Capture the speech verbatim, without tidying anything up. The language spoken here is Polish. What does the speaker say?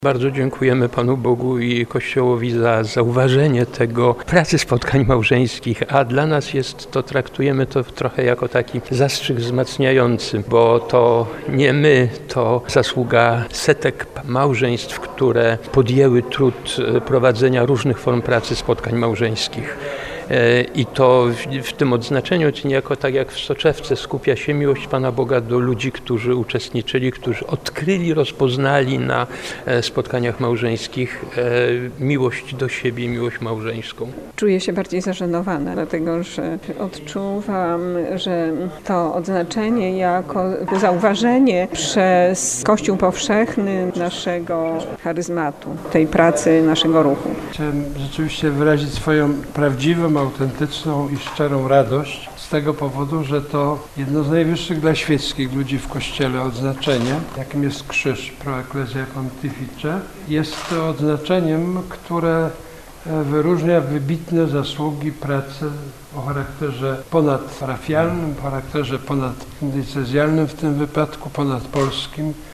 Bardzo dziękujemy Panu Bogu i Kościołowi za zauważenie tego pracy spotkań małżeńskich, a dla nas jest to, traktujemy to trochę jako taki zastrzyk wzmacniający, bo to nie my, to zasługa setek małżeństw, które podjęły trud prowadzenia różnych form pracy spotkań małżeńskich. I to w, w tym odznaczeniu, czy niejako tak jak w soczewce, skupia się miłość Pana Boga do ludzi, którzy uczestniczyli, którzy odkryli, rozpoznali na spotkaniach małżeńskich miłość do siebie, miłość małżeńską. Czuję się bardziej zażenowana, dlatego że odczuwam, że to odznaczenie jako zauważenie przez Kościół powszechny naszego charyzmatu, tej pracy naszego ruchu. Chciałem rzeczywiście wyrazić swoją prawdziwą, autentyczną i szczerą radość z tego powodu, że to jedno z najwyższych dla świeckich ludzi w Kościele odznaczenie, jakim jest krzyż Pro Ecclesiae Pontifice, jest to odznaczeniem, które wyróżnia wybitne zasługi pracy o charakterze ponadparafialnym, o charakterze ponaddiecezjalnym w tym wypadku, ponadpolskim.